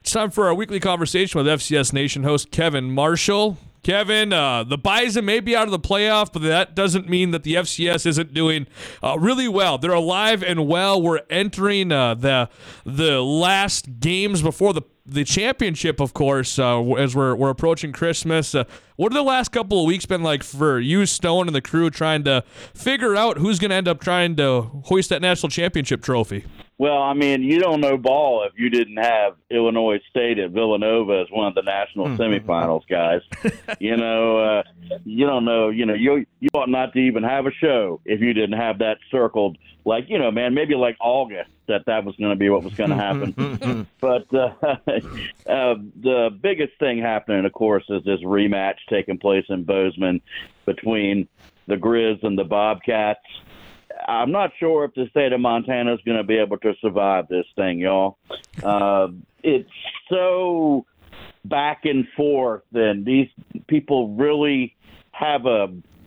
It's time for our weekly conversation with FCS Nation host Kevin Marshall. Kevin, the Bison may be out of the playoff, but that doesn't mean that the FCS isn't doing really well. They're alive and well. We're entering the last games before the championship, of course, as we're approaching Christmas. What have the last couple of weeks been like for you, Stone, and the crew trying to figure out who's going to end up trying to hoist that national championship trophy? Well, I mean, you don't know ball if you didn't have Illinois State at Villanova as one of the national semifinals, guys. You don't know. You ought not to even have a show if you didn't have that circled. Like, maybe like August that was going to be what was going to happen. But the biggest thing happening, of course, is this rematch taking place in Bozeman between the Grizz and the Bobcats. I'm not sure if the state of Montana is going to be able to survive this thing, y'all. It's so back and forth, and these people really have a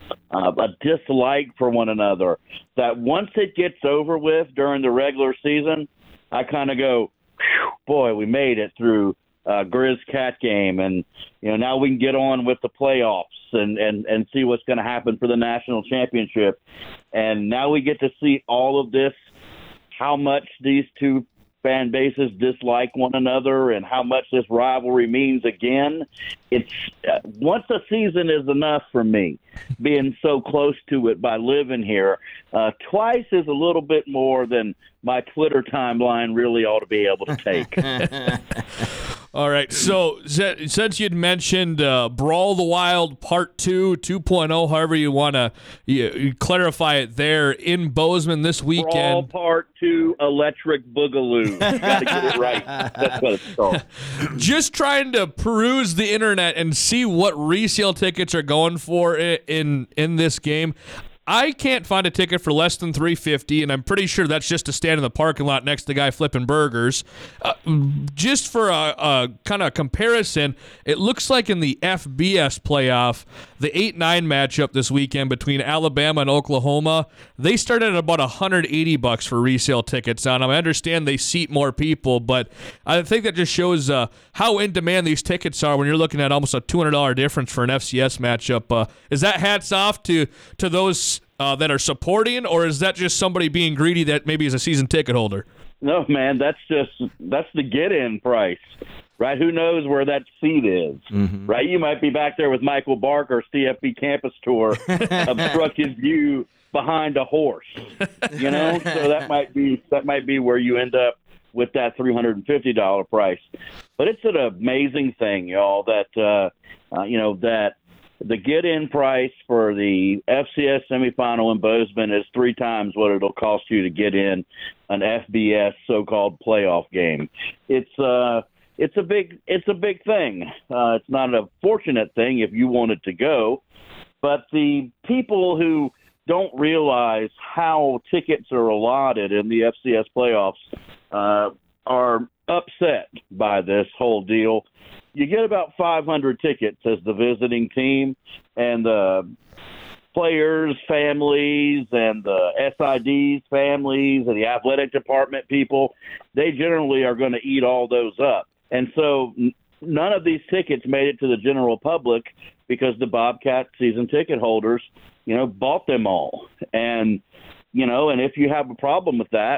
dislike for one another that once it gets over with during the regular season, I kind of go, boy, we made it through Grizz Cat game, and now we can get on with the playoffs and see what's going to happen for the national championship. And now we get to see all of this, how much these two fan bases dislike one another and how much this rivalry means again. It's once a season is enough for me, being so close to it by living here. Twice is a little bit more than my Twitter timeline really ought to be able to take. All right, so since you'd mentioned Brawl the Wild Part 2, 2.0, however you want to clarify it there, in Bozeman this weekend. Brawl Part 2 Electric Boogaloo. You got to get it right. That's what it's called. Just trying to peruse the internet and see what resale tickets are going for in this game. I can't find a ticket for less than $350, and I'm pretty sure that's just to stand in the parking lot next to the guy flipping burgers. Just for a kind of comparison, it looks like in the FBS playoff, the 8-9 matchup this weekend between Alabama and Oklahoma, they started at about $180 for resale tickets. Now, I understand they seat more people, but I think that just shows how in demand these tickets are when you're looking at almost a $200 difference for an FCS matchup. Is that hats off to those that are supporting, or is that just somebody being greedy that maybe is a season ticket holder? No, man, that's the get-in price, right? Who knows where that seat is, right? You might be back there with Michael Barker, CFB Campus Tour, obstructed view behind a horse, So that might be where you end up with that $350 price. But it's an amazing thing, y'all, that that the get-in price for the FCS semifinal in Bozeman is 3 times what it'll cost you to get in an FBS so-called playoff game. It's a big thing. It's not a fortunate thing if you wanted to go, but the people who don't realize how tickets are allotted in the FCS playoffs are upset by this whole deal. You get about 500 tickets as the visiting team, and the players' families and the SIDs' families and the athletic department people, they generally are going to eat all those up. And so none of these tickets made it to the general public because the Bobcat season ticket holders, bought them all. And, and if you have a problem with that,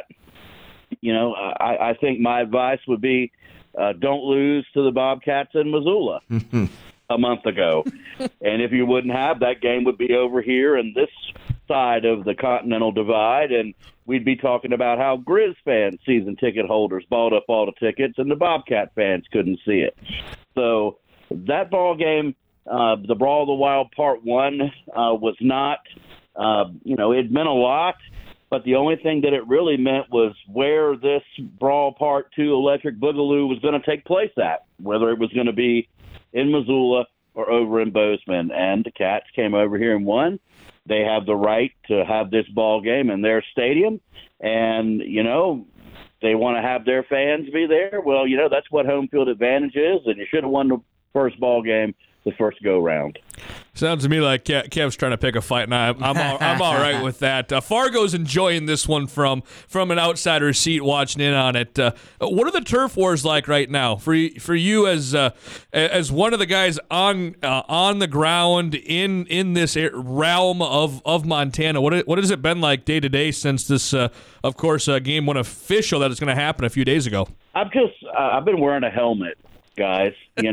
I think my advice would be, don't lose to the Bobcats in Missoula a month ago. And if you wouldn't have, that game would be over here in this side of the Continental Divide, and we'd be talking about how Grizz fans, season ticket holders, bought up all the tickets, and the Bobcat fans couldn't see it. So that ball game, the Brawl of the Wild Part 1, was not, it meant a lot. But the only thing that it really meant was where this Brawl Part 2 Electric Boogaloo was going to take place at, whether it was going to be in Missoula or over in Bozeman. And the Cats came over here and won. They have the right to have this ball game in their stadium. And, they want to have their fans be there. Well, that's what home field advantage is. And you should have won the first ball game, the first go-round. Sounds to me like Kev's trying to pick a fight, and I'm all right with that. Fargo's enjoying this one from an outsider's seat, watching in on it. What are the turf wars like right now for you as one of the guys on the ground in this realm of Montana? What has it been like day to day since this, of course, game went official that is going to happen a few days ago? I've been wearing a helmet, guys.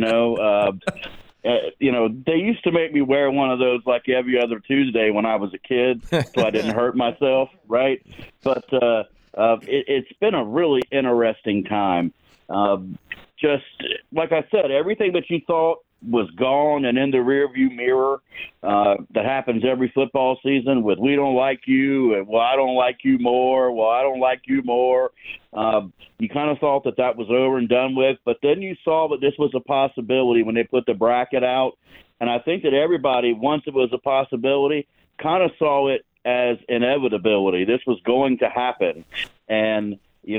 They used to make me wear one of those like every other Tuesday when I was a kid, so I didn't hurt myself, right? But it's been a really interesting time. Just like I said, everything that you thought was gone and in the rearview mirror that happens every football season with we don't like you, and well, I don't like you more, well, I don't like you more. You kind of thought that was over and done with, but then you saw that this was a possibility when they put the bracket out. And I think that everybody, once it was a possibility, kind of saw it as inevitability. This was going to happen. And,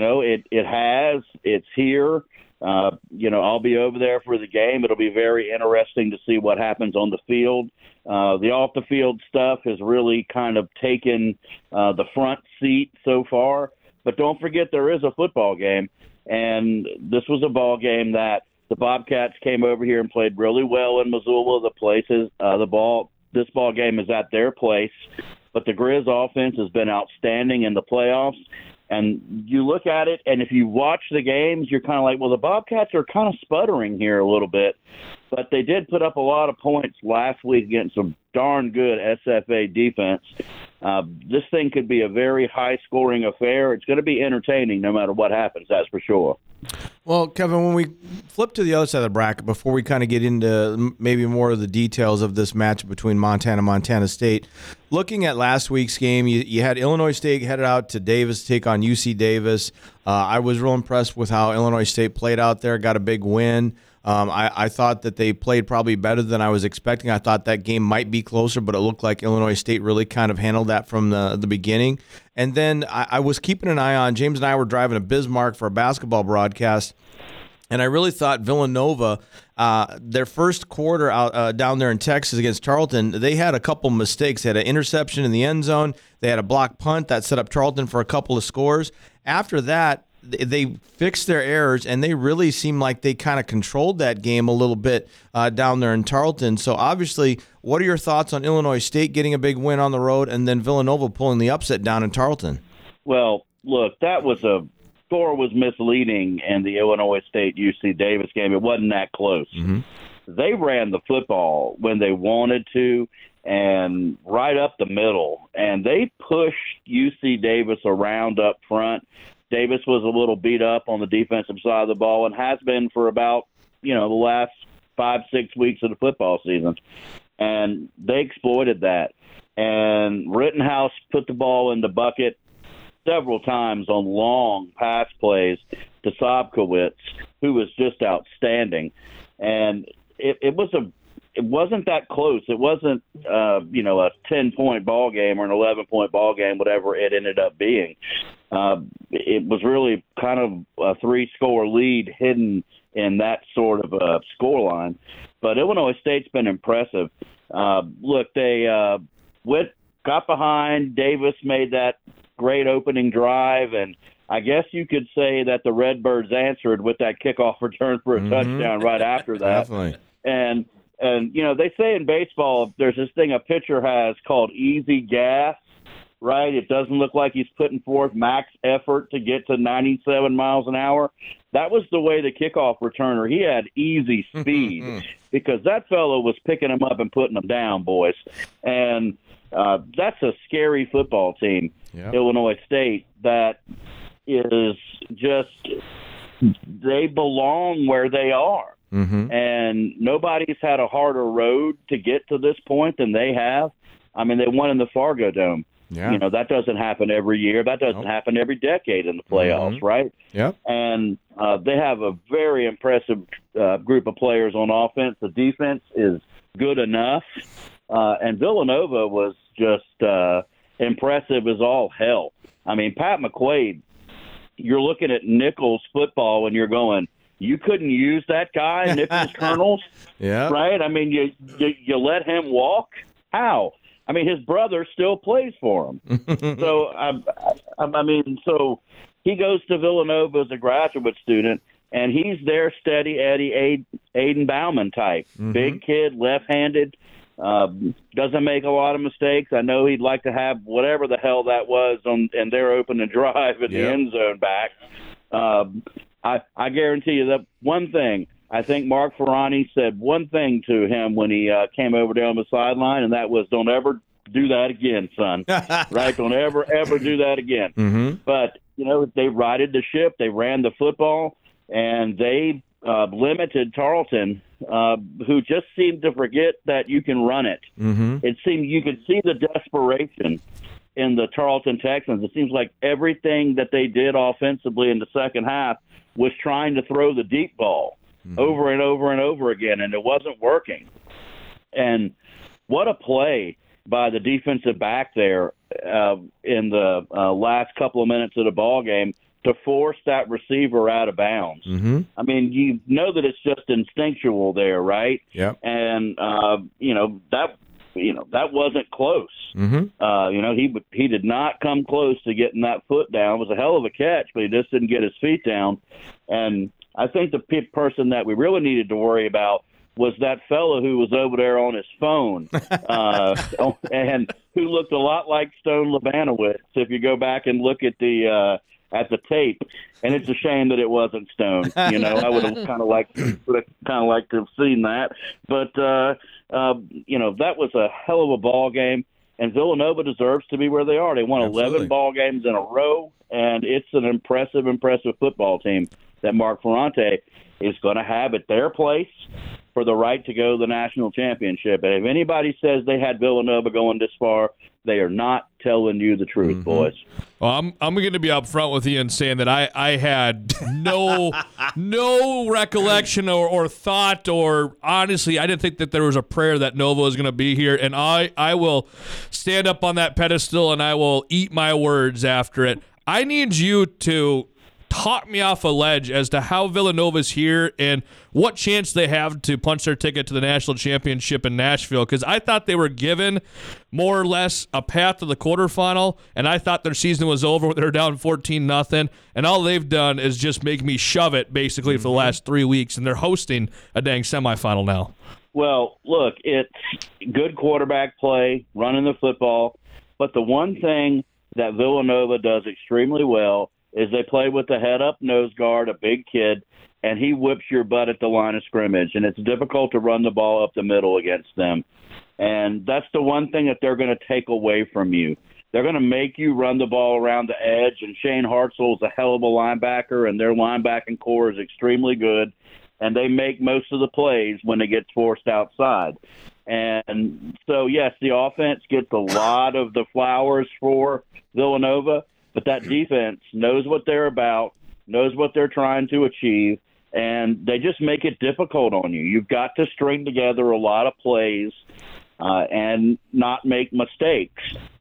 it's here. I'll be over there for the game. It'll be very interesting to see what happens on the field. The off-the-field stuff has really kind of taken the front seat so far. But don't forget there is a football game, and this was a ball game that the Bobcats came over here and played really well in Missoula. This ball game is at their place, but the Grizz offense has been outstanding in the playoffs. And you look at it, and if you watch the games, you're kind of like, well, the Bobcats are kind of sputtering here a little bit. But they did put up a lot of points last week against some darn good SFA defense. This thing could be a very high-scoring affair. It's going to be entertaining no matter what happens, that's for sure. Well, Kevin, when we flip to the other side of the bracket, before we kind of get into maybe more of the details of this match between Montana and Montana State, looking at last week's game, you had Illinois State headed out to Davis to take on UC Davis. I was real impressed with how Illinois State played out there, got a big win. I thought that they played probably better than I was expecting. I thought that game might be closer, but it looked like Illinois State really kind of handled that from the beginning. And then I was keeping an eye on, James and I were driving to Bismarck for a basketball broadcast, and I really thought Villanova, their first quarter out down there in Texas against Tarleton, they had a couple mistakes. They had an interception in the end zone. They had a blocked punt that set up Tarleton for a couple of scores. After that, they fixed their errors, and they really seemed like they kind of controlled that game a little bit down there in Tarleton. So obviously, what are your thoughts on Illinois State getting a big win on the road and then Villanova pulling the upset down in Tarleton? Well, look, score was misleading in the Illinois State-UC Davis game. It wasn't that close. Mm-hmm. They ran the football when they wanted to and right up the middle, and they pushed UC Davis around up front. Davis was a little beat up on the defensive side of the ball and has been for about, the last 5-6 weeks of the football season. And they exploited that. And Rittenhouse put the ball in the bucket several times on long pass plays to Sobkowitz, who was just outstanding. And it wasn't that close. It wasn't, a 10-point ball game or an 11-point ball game, whatever it ended up being. It was really kind of a 3-score lead hidden in that sort of a scoreline. But Illinois State's been impressive. Look, they got behind. Davis made that great opening drive, and I guess you could say that the Redbirds answered with that kickoff return for a touchdown right after that. Definitely. And they say in baseball, there's this thing a pitcher has called easy gas, right? It doesn't look like he's putting forth max effort to get to 97 miles an hour. That was the way the kickoff returner, he had easy speed because that fellow was picking him up and putting him down, boys. And that's a scary football team, Illinois State, that is just, they belong where they are. Mm-hmm. And nobody's had a harder road to get to this point than they have. I mean, they won in the Fargo Dome. Yeah. That doesn't happen every year. That doesn't happen every decade in the playoffs, right? Yep. And they have a very impressive group of players on offense. The defense is good enough. And Villanova was just impressive as all hell. I mean, Pat McQuaid, you're looking at Nichols football and you're going, you couldn't use that guy, Nicholas Kernels, Yeah. right? I mean, you let him walk? How? I mean, his brother still plays for him. So, so he goes to Villanova as a graduate student, and he's their steady Eddie Aiden Bauman type. Big kid, left-handed, doesn't make a lot of mistakes. I know he'd like to have whatever the hell that was in their opening drive at the end zone back. I guarantee you that one thing. I think Mark Ferrani said one thing to him when he came over down the sideline, and that was, "Don't ever do that again, son." Right? Don't ever do that again. But they righted the ship. They ran the football, and they limited Tarleton, who just seemed to forget that you can run it. It seemed you could see the desperation in the Tarleton Texans. It seems like everything that they did offensively in the second half was trying to throw the deep ball over and over and over again, and it wasn't working. And what a play by the defensive back there in the last couple of minutes of the ball game to force that receiver out of bounds. I mean, you know that it's just instinctual there, right? Yeah. And that wasn't close. He did not come close to getting that foot down. It was a hell of a catch, but he just didn't get his feet down. And I think the person that we really needed to worry about was that fellow who was over there on his phone and who looked a lot like Stone Labanowitz. If you go back and look at the tape, and it's a shame that it wasn't Stone. I would have kind of liked to have seen that. But that was a hell of a ball game, and Villanova deserves to be where they are. They won 11 ball games in a row, and it's an impressive football team that Mark Ferrante is going to have at their place for the right to go to the national championship. And if anybody says they had Villanova going this far, they are not telling you the truth, boys. Well, I'm going to be up front with you and saying that I had no recollection or thought, or honestly, I didn't think that there was a prayer that Nova was going to be here. And I will stand up on that pedestal and I will eat my words after it. I need you to talk me off a ledge as to how Villanova's here and what chance they have to punch their ticket to the national championship in Nashville, because I thought they were given more or less a path to the quarterfinal, and I thought their season was over when they were down 14-0, and all they've done is just make me shove it basically for the last 3 weeks, and they're hosting a dang semifinal now. Well, look, it's good quarterback play, running the football, but the one thing that Villanova does extremely well is they play with the head-up nose guard, a big kid, and he whips your butt at the line of scrimmage, and it's difficult to run the ball up the middle against them. And that's the one thing that they're going to take away from you. They're going to make you run the ball around the edge, and Shane Hartzell is a hell of a linebacker, and their linebacking core is extremely good, and they make most of the plays when they get forced outside. And so, yes, the offense gets a lot of the flowers for Villanova, but that defense knows what they're about, knows what they're trying to achieve, and they just make it difficult on you. You've got to string together a lot of plays and not make mistakes.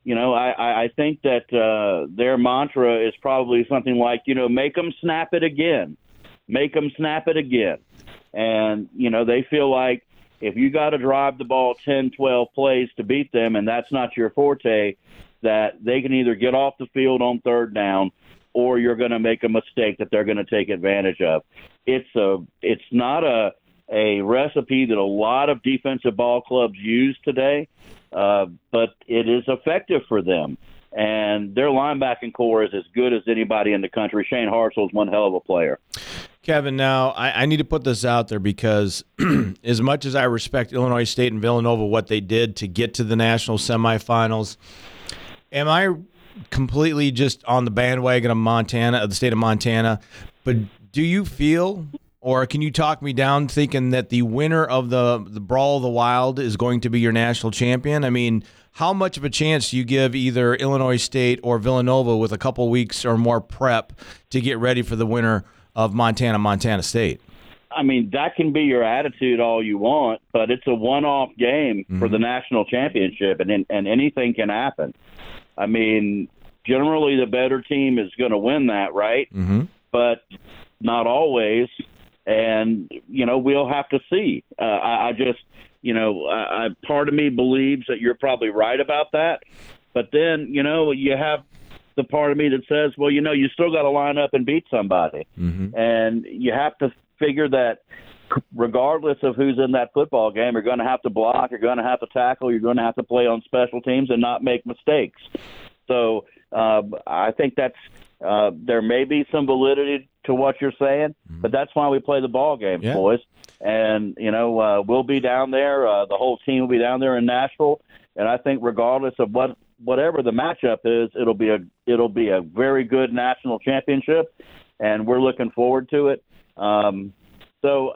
I think that their mantra is probably something like, make them snap it again. Make them snap it again. And, they feel like if you got to drive the ball 10, 12 plays to beat them, and that's not your forte, that they can either get off the field on third down or you're going to make a mistake that they're going to take advantage of. It's not a recipe that a lot of defensive ball clubs use today, but it is effective for them. And their linebacking core is as good as anybody in the country. Shane Hartzell is one hell of a player. Kevin, now I need to put this out there because as much as I respect Illinois State and Villanova, what they did to get to the national semifinals, am I completely just on the bandwagon of the state of Montana? But do you feel, or can you talk me down thinking that the winner of the Brawl of the Wild is going to be your national champion? I mean, how much of a chance do you give either Illinois State or Villanova with a couple weeks or more prep to get ready for the winner of Montana State? I mean, that can be your attitude all you want, but it's a one-off game for the national championship, and anything can happen. I mean, generally the better team is going to win that, right? But not always. and we'll have to see. I just, part of me believes that you're probably right about that, but then you have the part of me that says, well, you still got to line up and beat somebody, and you have to figure that regardless of who's in that football game, you're going to have to block, you're going to have to tackle, you're going to have to play on special teams and not make mistakes. So I think that's there may be some validity to what you're saying, but that's why we play the ball games, boys. And we'll be down there. The whole team will be down there in Nashville, and I think regardless of whatever the matchup is, it'll be a very good national championship, and we're looking forward to it. So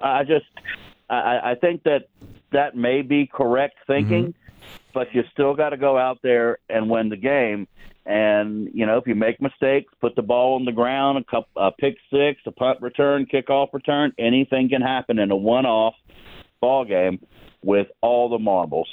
I think that may be correct thinking, but you still got to go out there and win the game. And, if you make mistakes, put the ball on the ground, a pick six, a punt return, kickoff return, anything can happen in a one-off ball game with all the marbles.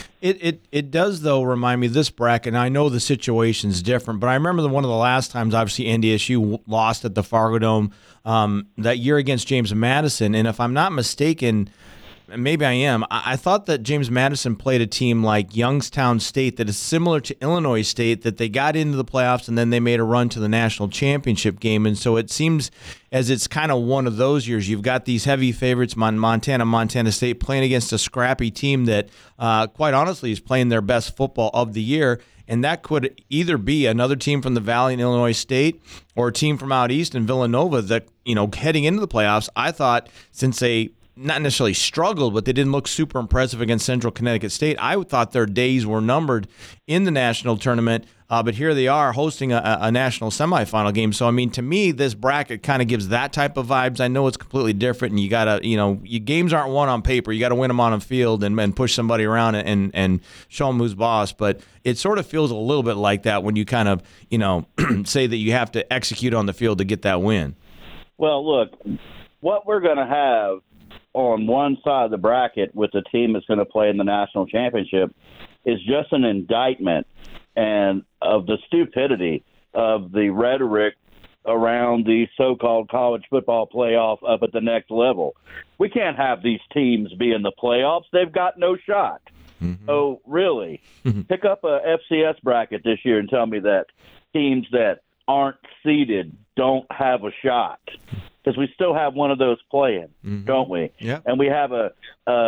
It does, though, remind me of this bracket, and I know the situation's different, but I remember one of the last times, obviously, NDSU lost at the Fargo Dome that year against James Madison, and if I'm not mistaken, maybe I am, I thought that James Madison played a team like Youngstown State that is similar to Illinois State, that they got into the playoffs and then they made a run to the national championship game, and so it seems as it's kind of one of those years. You've got these heavy favorites, Montana State, playing against a scrappy team that, quite honestly, is playing their best football of the year. And that could either be another team from the Valley in Illinois State or a team from out east in Villanova that, heading into the playoffs, I thought, since they not necessarily struggled, but they didn't look super impressive against Central Connecticut State, I thought their days were numbered in the national tournament. But here they are hosting a national semifinal game. So, to me, this bracket kind of gives that type of vibes. I know it's completely different, and you got to, your games aren't won on paper. You got to win them on a field and push somebody around and show them who's boss. But it sort of feels a little bit like that when you kind of, say that you have to execute on the field to get that win. Well, look, what we're going to have on one side of the bracket with the team that's going to play in the national championship is just an indictment and of the stupidity of the rhetoric around the so-called college football playoff up at the next level. We can't have these teams be in the playoffs. They've got no shot. Oh, really? Pick up a FCS bracket this year and tell me that teams that aren't seeded don't have a shot. Because we still have one of those playing, don't we? Yeah. And we have a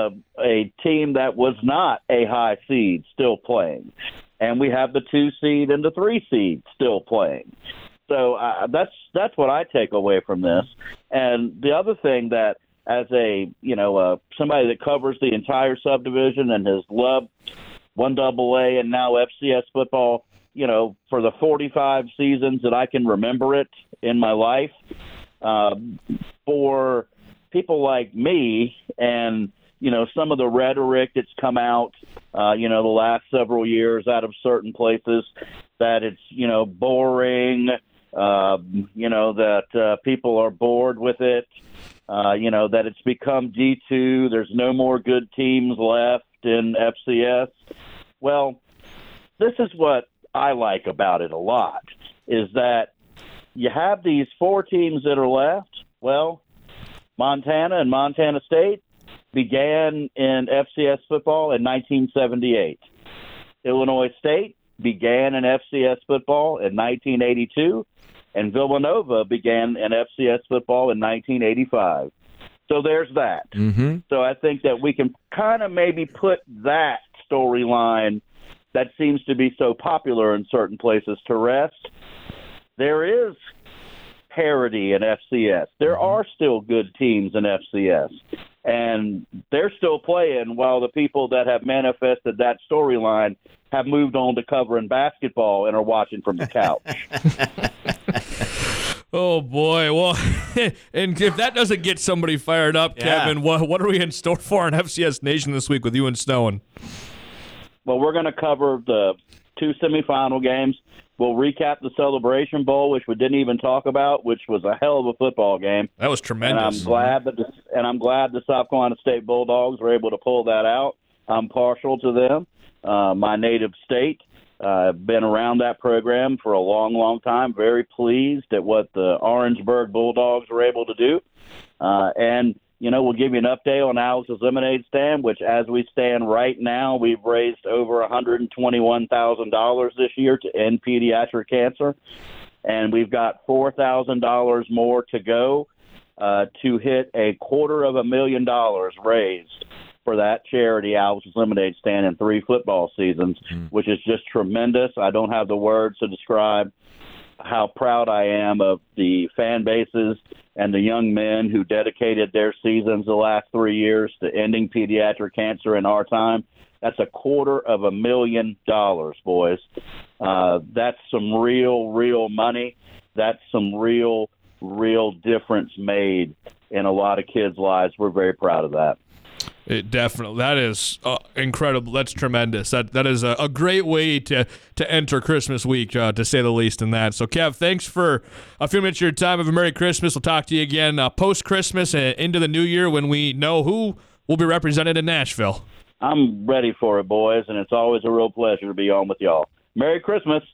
team that was not a high seed still playing. And we have the 2 seed and the 3 seed still playing. So that's what I take away from this. And the other thing that, as a somebody that covers the entire subdivision and has loved 1AA and now FCS football, for the 45 seasons that I can remember it in my life, for people like me and, some of the rhetoric that's come out, the last several years out of certain places that it's, boring, that people are bored with it, that it's become D2, there's no more good teams left in FCS. Well, this is what I like about it a lot, is that you have these 4 teams that are left. Well, Montana and Montana State began in FCS football in 1978. Illinois State began in FCS football in 1982, and Villanova began in FCS football in 1985. So there's that. So I think that we can kind of maybe put that storyline that seems to be so popular in certain places to rest. There is parity in FCS. There are still good teams in FCS, and they're still playing while the people that have manifested that storyline have moved on to covering basketball and are watching from the couch. Oh, boy. Well, and if that doesn't get somebody fired up, Kevin, what are we in store for on FCS Nation this week with you and Snowen? Well, we're going to cover the 2 semifinal games. We'll recap the Celebration Bowl, which we didn't even talk about, which was a hell of a football game. That was tremendous. And I'm glad the South Carolina State Bulldogs were able to pull that out. I'm partial to them, my native state. Been around that program for a long, long time. Very pleased at what the Orangeburg Bulldogs were able to do. And, we'll give you an update on Alex's Lemonade Stand, which as we stand right now, we've raised over $121,000 this year to end pediatric cancer. And we've got $4,000 more to go to hit $250,000 raised for that charity, Alex's Lemonade Stand, in 3 football seasons, which is just tremendous. I don't have the words to describe how proud I am of the fan bases and the young men who dedicated their seasons the last 3 years to ending pediatric cancer in our time. That's $250,000, boys. That's some real money. That's some real difference made in a lot of kids' lives. We're very proud of that. That is incredible. That's tremendous. That is a great way to enter Christmas week, to say the least in that. So, Kev, thanks for a few minutes of your time. Have a Merry Christmas. We'll talk to you again post-Christmas and into the new year when we know who will be represented in Nashville. I'm ready for it, boys, and it's always a real pleasure to be on with y'all. Merry Christmas.